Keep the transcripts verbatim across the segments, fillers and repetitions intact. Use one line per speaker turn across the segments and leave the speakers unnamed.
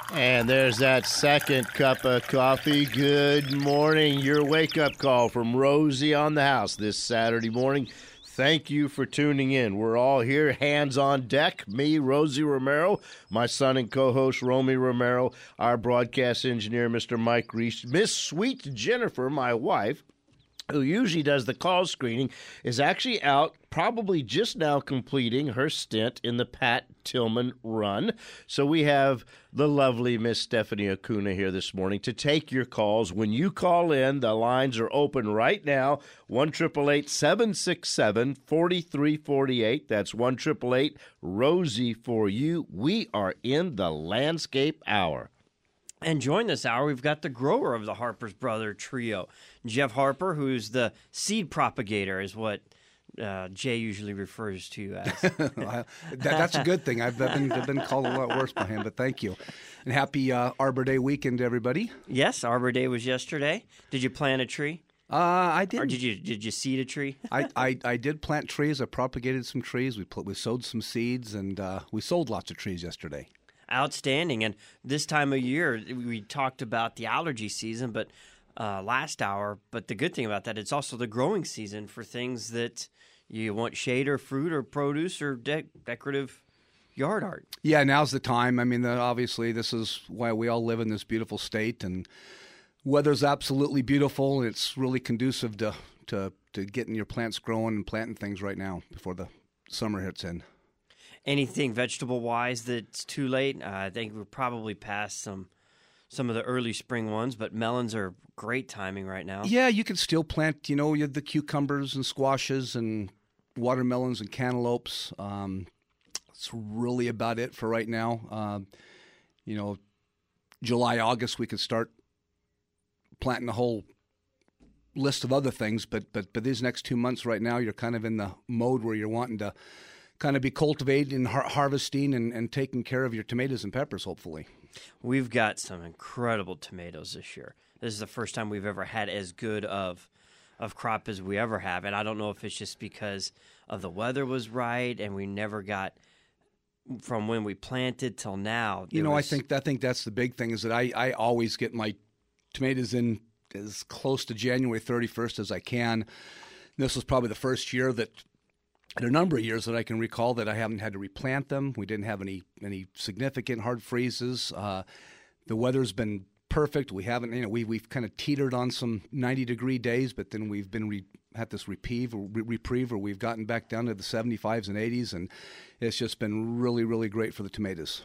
And there's that second cup of coffee. Good morning. Your wake-up call from Rosie on the house this Saturday morning. Thank you for tuning in. We're all here, hands on deck. Me, Rosie Romero, my son and co-host, Romy Romero, our broadcast engineer, Mister Mike Reese, Miss Sweet Jennifer, my wife, who usually does the call screening, is actually out probably just now completing her stint in the Pat Tillman run. So we have the lovely Miss Stephanie Acuna here this morning to take your calls. When you call in, the lines are open right now, one eight eight eight, seven six seven, four three four eight. That's one eight eight eight, Rosie for you. We are in the Landscape Hour.
And join this hour, we've got the grower of the Harper's Brother Trio, Jeff Harper, who's the seed propagator, is what uh, Jay usually refers to as.
that, that's a good thing. I've, I've, been, I've been called a lot worse by him, but thank you. And happy uh, Arbor Day weekend, everybody.
Yes, Arbor Day was yesterday. Did you plant a tree?
Uh, I did.
Or did you did you seed a tree?
I, I, I did plant trees. I propagated some trees. We put, we sowed some seeds, and uh, we sold lots of trees yesterday.
Outstanding. And this time of year, we talked about the allergy season, but uh, last hour. But the good thing about that, it's also the growing season for things that you want shade or fruit or produce or de- decorative yard art.
Yeah, now's the time. I mean, the, obviously, this is why we all live in this beautiful state, and weather's absolutely beautiful. It's really conducive to, to, to getting your plants growing and planting things right now before the summer hits in.
Anything vegetable-wise that's too late? Uh, I think we're probably past some some of the early spring ones, but melons are great timing right now.
Yeah, you can still plant, you know, you have the cucumbers and squashes and watermelons and cantaloupes. Um, that's really about it for right now. Uh, you know, July, August, we could start planting a whole list of other things, but but but these next two months right now, you're kind of in the mode where you're wanting to kind of be cultivating and har- harvesting and, and taking care of your tomatoes and peppers, hopefully.
We've got some incredible tomatoes this year. This is the first time we've ever had as good of of crop as we ever have, and I don't know if it's just because of the weather was right and we never got from when we planted till now.
You know,
was...
I think I think that's the big thing is that I, I always get my tomatoes in as close to January thirty-first as I can. This was probably the first year that in a number of years that I can recall that I haven't had to replant them. We didn't have any any significant hard freezes. Uh, the weather's been perfect. We haven't, you know, we we've kind of teetered on some ninety degree days, but then we've been re- had this reprieve, re- reprieve, where we've gotten back down to the seventy-fives and eighties, and it's just been really, really great for the tomatoes.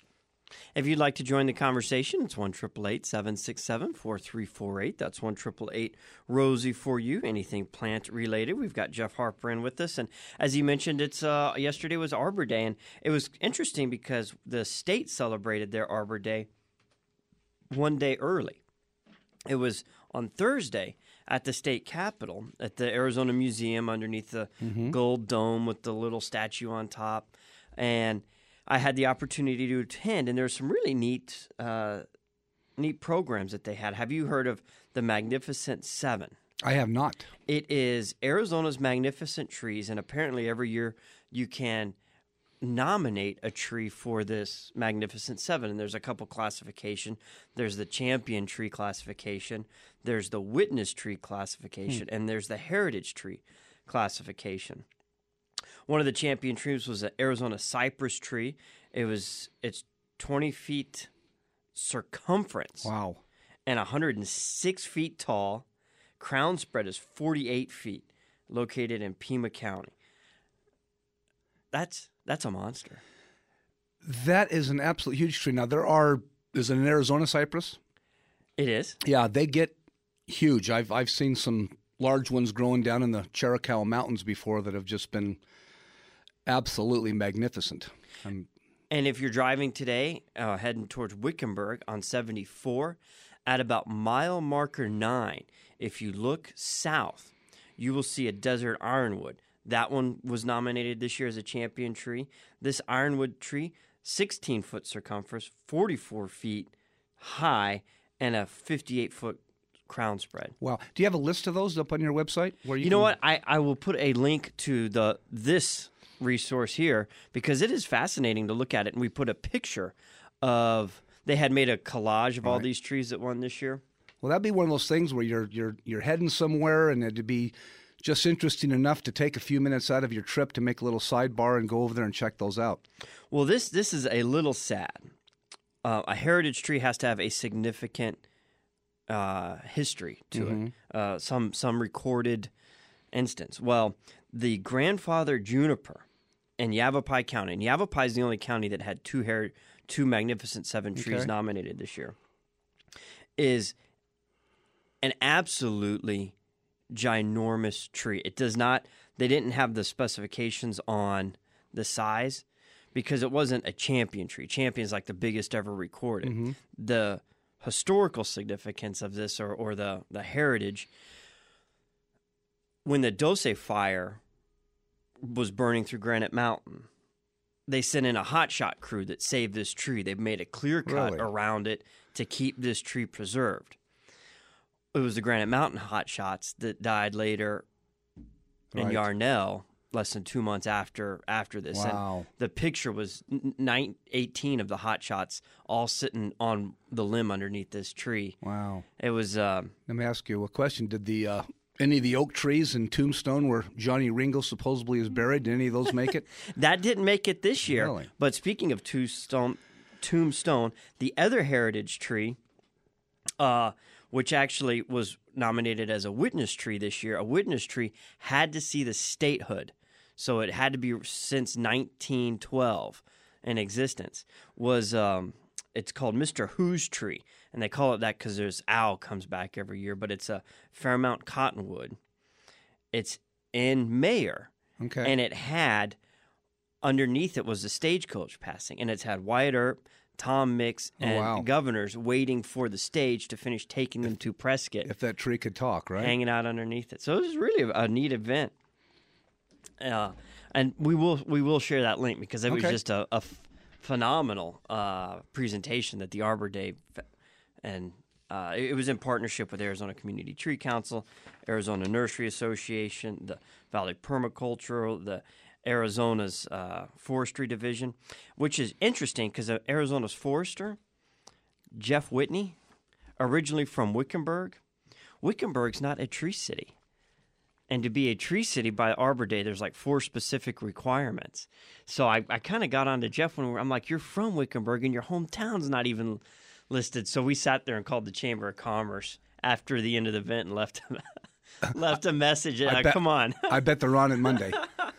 If you'd like to join the conversation, it's one eight eight eight, seven six seven, four three four eight. That's one eight eight eight, Rosie for you. Anything plant related. We've got Jeff Harper in with us. And as he mentioned, it's uh, yesterday was Arbor Day. And it was interesting because the state celebrated their Arbor Day one day early. It was on Thursday at the state capitol at the Arizona Museum underneath the mm-hmm. gold dome with the little statue on top. And I had the opportunity to attend, and there's some really neat uh, neat programs that they had. Have you heard of the Magnificent Seven?
I have not.
It is Arizona's magnificent trees, and apparently every year you can nominate a tree for this Magnificent Seven, and there's a couple classification. There's the Champion Tree classification, there's the Witness Tree classification, hmm. and there's the Heritage Tree classification. One of the champion trees was an Arizona cypress tree. It was it's twenty feet circumference.
Wow.
And one hundred six feet tall. Crown spread is forty-eight feet, located in Pima County. That's that's a monster.
That is an absolute huge tree. Now there are is it an Arizona cypress?
It is.
Yeah, they get huge. I've I've seen some large ones growing down in the Chiricahua Mountains before that have just been absolutely magnificent. Um,
and if you're driving today, uh, heading towards Wickenburg on seventy-four, at about mile marker nine, if you look south, you will see a desert ironwood. That one was nominated this year as a champion tree. This ironwood tree, sixteen foot circumference, forty-four feet high, and a fifty-eight foot crown spread.
Wow. Do you have a list of those up on your website? Where you,
you
can...
know what? I, I will put a link to the this resource here because it is fascinating to look at it. And we put a picture of they had made a collage of all
Right.
these trees that won this year.
Well, that'd be one of those things where you're you're you're heading somewhere, and it'd be just interesting enough to take a few minutes out of your trip to make a little sidebar and go over there and check those out.
Well, this this is a little sad. Uh, a heritage tree has to have a significant uh, history to
Mm-hmm.
it, uh, some some recorded instance. Well, the grandfather juniper in Yavapai County, and Yavapai is the only county that had two her- two magnificent seven trees
Okay.
nominated this year, is an absolutely ginormous tree. It does not. They didn't have the specifications on the size because it wasn't a champion tree. Champion's like the biggest ever recorded.
Mm-hmm.
The historical significance of this, or or the the heritage, when the Dose fire was burning through Granite Mountain, they sent in a hotshot crew that saved this tree. They've made a clear cut
Really?
around it to keep this tree preserved. It was the Granite Mountain hotshots that died later in
Right.
Yarnell, less than two months after after this.
Wow.
And the picture was n- nine, eighteen of the hotshots all sitting on the limb underneath this tree.
Wow.
It was... Uh,
Let me ask you a question. Did the uh, any of the oak trees in Tombstone where Johnny Ringo supposedly is buried, did any of those make it?
That didn't make it this year.
Really?
But speaking of Tombstone, Tombstone, the other heritage tree, uh, which actually was nominated as a witness tree this year, a witness tree had to see the statehood. So it had to be since nineteen twelve in existence. Was um, it's called Mister Who's tree, and they call it that because there's owl comes back every year. But it's a Fairmount cottonwood. It's in Mayer.
Okay.
And it had, underneath it was the stagecoach passing, and it's had Wyatt Earp, Tom Mix,
Oh,
and
wow.
governors waiting for the stage to finish taking them to Prescott,
If that tree could talk, right?
hanging out underneath it. So it was really a, a neat event. Uh, and we will we will share that link because it was
Okay.
just a, a f- phenomenal uh, presentation that the Arbor Day, f- and uh, it, it was in partnership with Arizona Community Tree Council, Arizona Nursery Association, the Valley Permaculture, the Arizona's uh, Forestry Division, which is interesting because Arizona's forester, Jeff Whitney, originally from Wickenburg. Wickenburg's not a tree city. And to be a tree city by Arbor Day, there's like four specific requirements. So I, I kind of got on to Jeff when we were, I'm like, you're from Wickenburg and your hometown's not even listed. So we sat there and called the Chamber of Commerce after the end of the event and left left a message. Uh,
bet-
come on.
I bet they're on it Monday.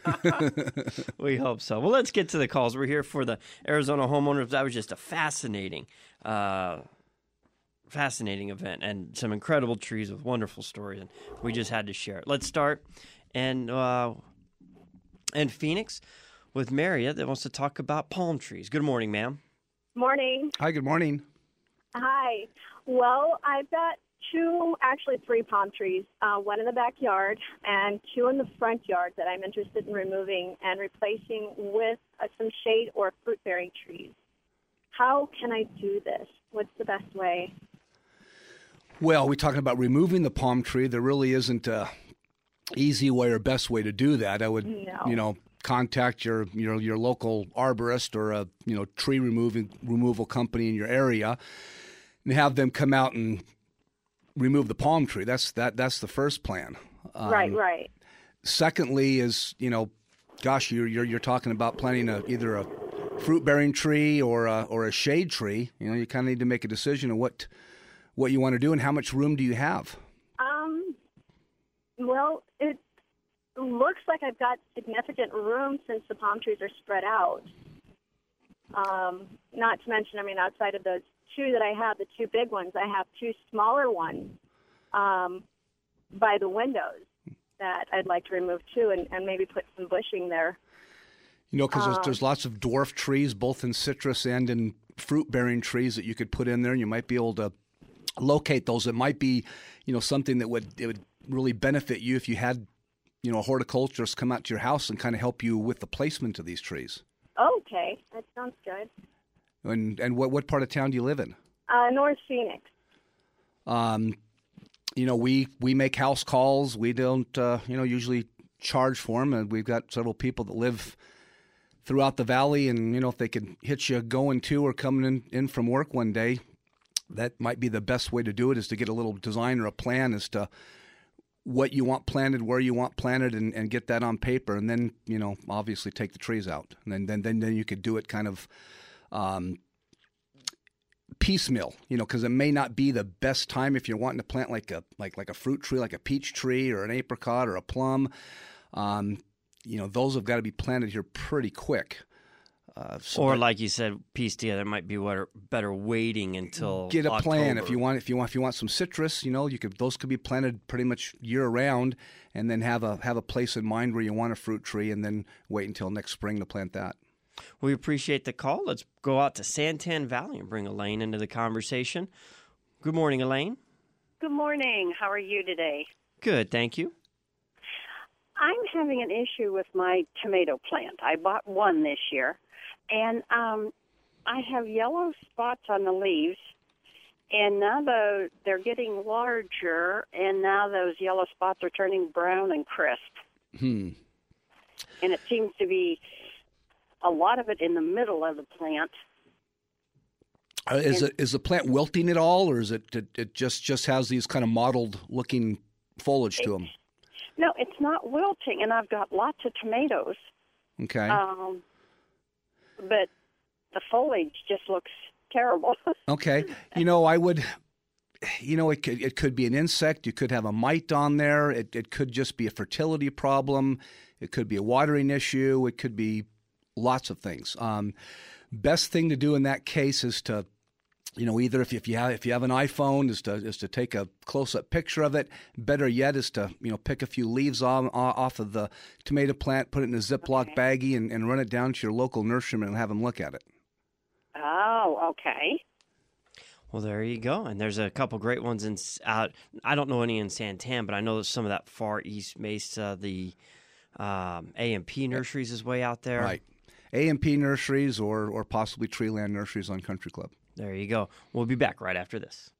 We hope so. Well, let's get to the calls. We're here for the Arizona homeowners. That was just a fascinating, uh, fascinating event and some incredible trees with wonderful stories, and we just had to share it. Let's start in, uh, in Phoenix with Maria that wants to talk about palm trees. Good morning, ma'am.
Morning.
Hi, good morning.
Hi. Well, I've got two, actually three palm trees, uh, one in the backyard and two in the front yard that I'm interested in removing and replacing with uh, some shade or fruit-bearing trees. How can I do this? What's the best way?
Well, we're talking about removing the palm tree. There really isn't a easy way or best way to do that. I would,
No.
you know, contact your your your local arborist or a you know tree removing removal company in your area, and have them come out and remove the palm tree. That's that that's the first plan. Um,
right, right.
Secondly, is you know, gosh, you're you're you're talking about planting a either a fruit bearing tree or a, or a shade tree. You know, you kind of need to make a decision on what what you want to do and how much room do you have.
Um, well, it looks like I've got significant room since the palm trees are spread out. Um, not to mention, I mean, outside of those two that I have, the two big ones, I have two smaller ones um, by the windows that I'd like to remove too, and, and maybe put some bushing there.
You know, because
Um,
there's, there's lots of dwarf trees, both in citrus and in fruit-bearing trees that you could put in there, and you might be able to locate those. It might be, you know, something that would it would really benefit you if you had, you know, a horticulturist come out to your house and kind of help you with the placement of these trees.
Okay, that sounds good.
And and what what part of town do you live in?
Uh, North Phoenix.
Um, you know, we, we make house calls. We don't, uh, you know, usually charge for them, and we've got several people that live throughout the valley, and you know if they could hit you going to or coming in, in from work one day, that might be the best way to do it, is to get a little design or a plan as to what you want planted, where you want planted, and, and get that on paper, and then you know obviously take the trees out, and then then then, then you could do it kind of um, piecemeal, you know, because it may not be the best time if you're wanting to plant like a like like a fruit tree, like a peach tree or an apricot or a plum. Um, you know, those have got to be planted here pretty quick. Uh, so
or
that,
like you said, piece together might be what better waiting until
get a
October.
plan if you want. If you want, if you want some citrus, you know, you could those could be planted pretty much year round, and then have a have a place in mind where you want a fruit tree, and then wait until next spring to plant that.
We appreciate the call. Let's go out to Santan Valley and bring Elaine into the conversation. Good morning, Elaine.
Good morning. How are you today?
Good, thank you.
I'm having an issue with my tomato plant. I bought one this year, and um, I have yellow spots on the leaves, and now the, they're getting larger, and now those yellow spots are turning brown and crisp.
Hmm.
And it seems to be a lot of it in the middle of the plant.
Uh, is it is the plant wilting at all, or is it it, it just just has these kind of mottled looking foliage to them?
No, it's not wilting, and I've got lots of tomatoes.
Okay.
Um, but the foliage just looks terrible.
Okay. You know, I would, you know, it could, it could be an insect. You could have a mite on there. It, it could just be a fertility problem. It could be a watering issue. It could be lots of things. Um, best thing to do in that case is to, you know, either if you, if you have if you have an iPhone, is to is to take a close-up picture of it. Better yet is to, you know, pick a few leaves off, off of the tomato plant, put it in a Ziploc
Okay.
baggie, and, and run it down to your local nurseryman and have them look at it.
Oh, okay.
Well, there you go. And there's a couple great ones in out. I don't know any in Santan, but I know that some of that far east Mesa, the um, A and P Nurseries is way out there.
Right. A and P Nurseries or or possibly Treeland Nurseries on Country Club.
There you go. We'll be back right after this.